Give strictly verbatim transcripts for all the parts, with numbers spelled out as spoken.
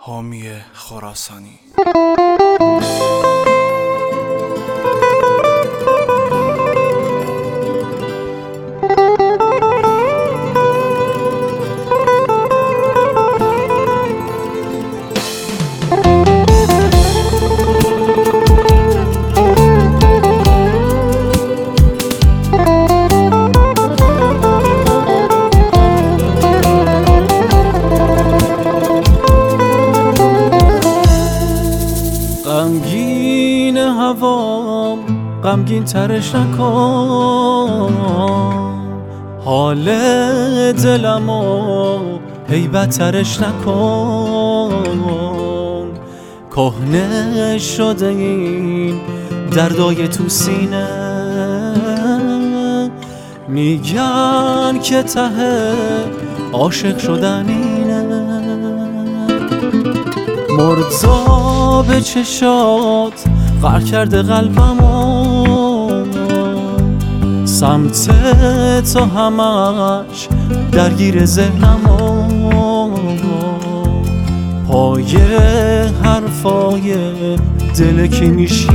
حامی خراسانی. غمگین هوام غمگین ترش نکن، حال دلمو هیبت ترش نکن. کهنه شده این دردای تو سینه، میگن که ته عاشق شدن اینه. مرتاب چشات غر کرده قلبمو، سمت تو همش درگیر ذهنمو. پای حرفای دل کی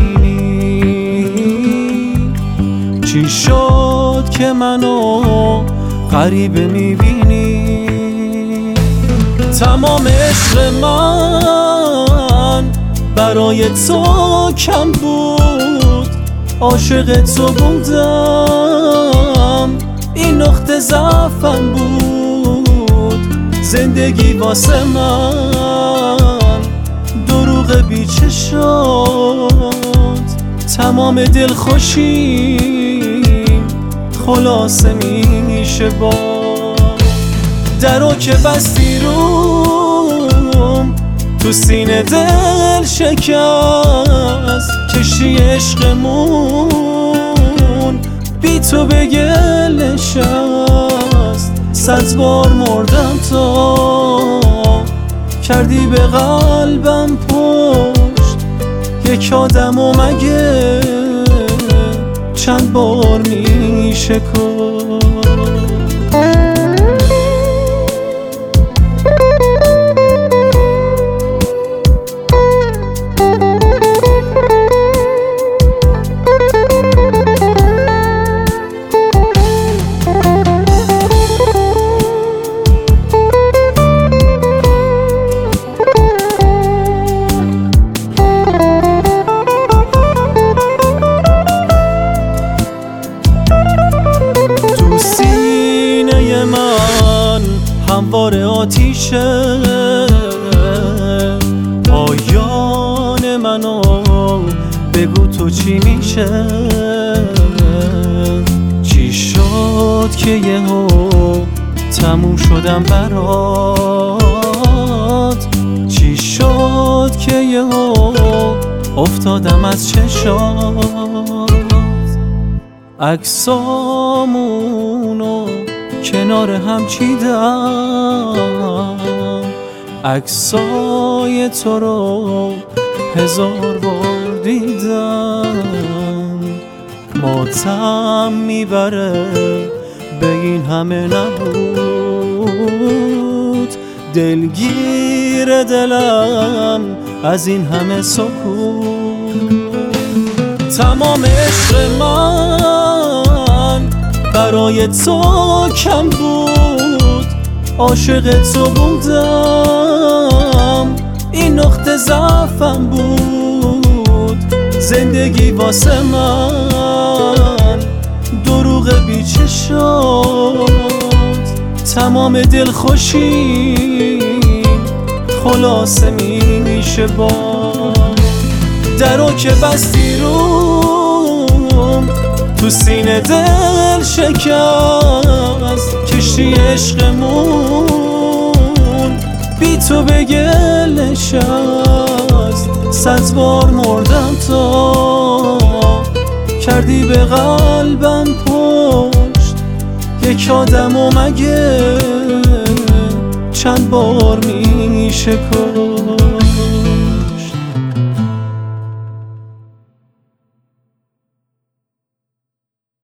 میشینی؟ چی شد که منو غریبه میبینی؟ تمام عشق من برای تو کم بود، عاشق تو بودم، این نقطه ضعفم بود. زندگی واسه من دروغ بیچه شد، تمام دلخوشیم خلاصه میشه با درو که بستی روم، تو سینه دل شکست. کشتی عشقمون بی تو به گل نشست. صد بار مردم تا کردی به قلبم پشت. یک آدم و مگه چند بار میشه کشت؟ من هموار آتیشه، پایان منو بگو تو چی میشه؟ چی شد که یهو تموم شدم برات؟ چی شد که یهو افتادم از چشات؟ عکسامونو کنار هم چیدم، عکسای تو رو هزار بار دیدم. ماتم میبره به این همه نبود، دلگیر دلم از این همه سکوت. تمام عشق من برای تو کم بود، عاشق تو بودم، این نقطه ضعفم بود. زندگی واسه من دروغ بیچه شد، تمام دلخوشیم خلاصه میشه با درو که بستی روم، تو سینه دل شکست. کشتی عشقمون بی تو به گل نشست. صد بار مردم تا کردی به قلبم پشت. یک آدم و مگه چند بار میشه کشت؟